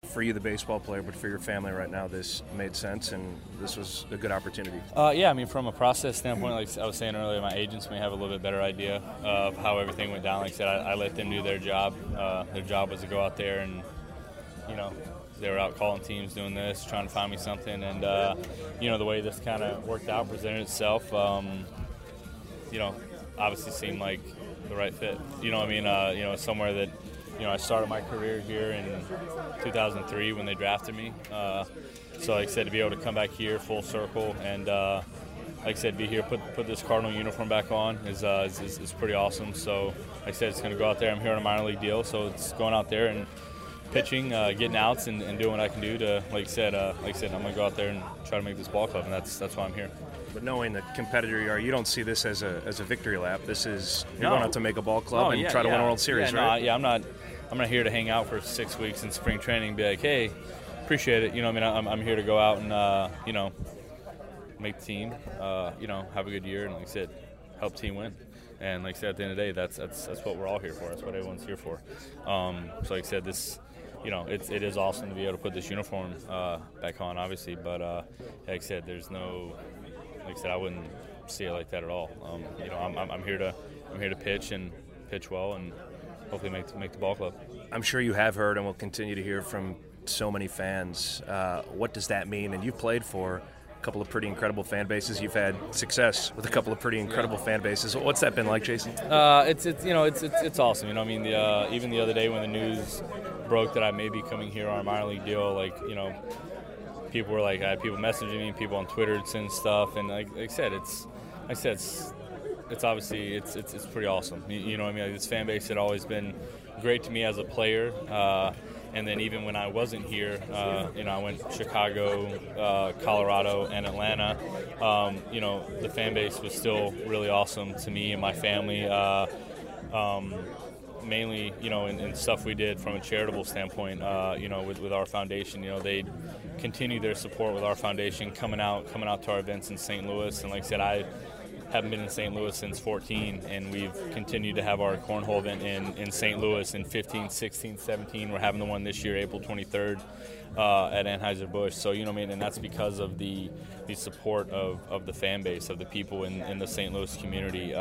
for you, the baseball player, but for your family right now, this made sense and this was a good opportunity? Yeah, I mean, from a process standpoint, like I was saying earlier, my agents may have a little bit better idea of how everything went down. Like I said, I let them do their job. Their job was to go out there and, they were out calling teams, doing this, trying to find me something. And, the way this kind of worked out, presented itself, obviously seemed like the right fit. Somewhere that, I started my career here in 2003 when they drafted me. So, like I said, to be able to come back here full circle and, like I said, be here, put this Cardinal uniform back on is pretty awesome. So, like I said, it's going to go out there. I'm here on a minor league deal, so it's going out there and pitching, getting outs, and doing what I can do to, like I said, I'm going to go out there and try to make this ball club, and that's why I'm here. But knowing the competitor you are, you don't see this as a victory lap. This is you're going out to make a ball club and try to win a World Series, right? I'm not here to hang out for 6 weeks in spring training and be like, hey, appreciate it. I'm here to go out and make the team, have a good year, and like I said, help team win. And like I said, at the end of the day, that's what we're all here for. That's what everyone's here for. So like I said, this, it is awesome to be able to put this uniform back on, obviously. But like I said, I wouldn't see it like that at all. I'm here to pitch and pitch well and hopefully make the ball club. I'm sure you have heard and will continue to hear from so many fans. What does that mean? And you've played for a couple of pretty incredible fan bases. You've had success with a couple of pretty incredible fan bases. What's that been like, Jason? It's awesome. Even the other day when the news broke that I may be coming here on a minor league deal, people were like, I had people messaging me, people on Twitter sending stuff, and like I said, it's obviously it's pretty awesome. This fan base had always been great to me as a player. And then even when I wasn't here, I went to Chicago, Colorado, and Atlanta. The fan base was still really awesome to me and my family. Mainly, in stuff we did from a charitable standpoint, with our foundation. They continue their support with our foundation, coming out to our events in St. Louis. And like I said, I haven't been in St. Louis since 14, and we've continued to have our cornhole event in St. Louis in 15, 16, 17. We're having the one this year, April 23rd, at Anheuser-Busch. So, and that's because of the support of the fan base, of the people in the St. Louis community.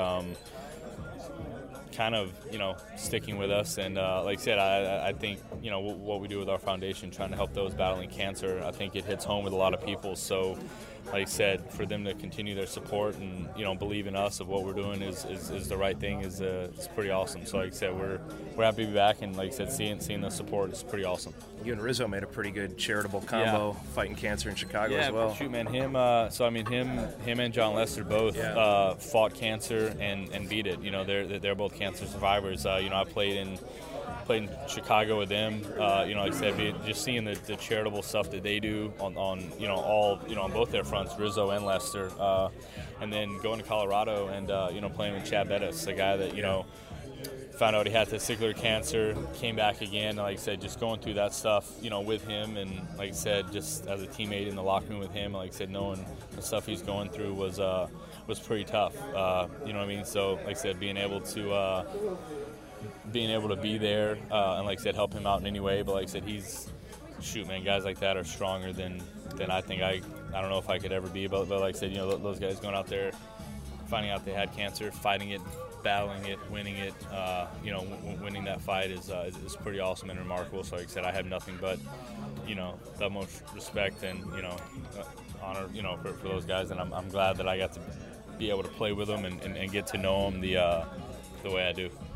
Kind of, sticking with us. And like I said, I think, what we do with our foundation, trying to help those battling cancer, I think it hits home with a lot of people. So, like I said, for them to continue their support and, believe in us of what we're doing is the right thing is pretty awesome. So, like I said, we're happy to be back, and like I said, seeing the support is pretty awesome. You and Rizzo made a pretty good charitable combo, fighting cancer in Chicago as well. Shoot, man, him and John Lester both fought cancer and beat it. They're both cancer survivors. I played in Chicago with them. Like I said, just seeing the charitable stuff that they do on both their fronts, Rizzo and Lester, and then going to Colorado and playing with Chad Bettis, a guy that found out he had testicular cancer, came back again. Like I said, just going through that stuff, with him, and like I said, just as a teammate in the locker room with him, like I said, knowing the stuff he's going through was pretty tough. So like I said, being able to be there and like I said, help him out in any way. But like I said, guys like that are stronger than I think I don't know if I could ever be. But like I said, those guys going out there, finding out they had cancer, fighting it, battling it, winning it, winning that fight is pretty awesome and remarkable. So like I said, I have nothing but the utmost respect and honor for those guys, and I'm glad that I got to be able to play with them and get to know them the way I do.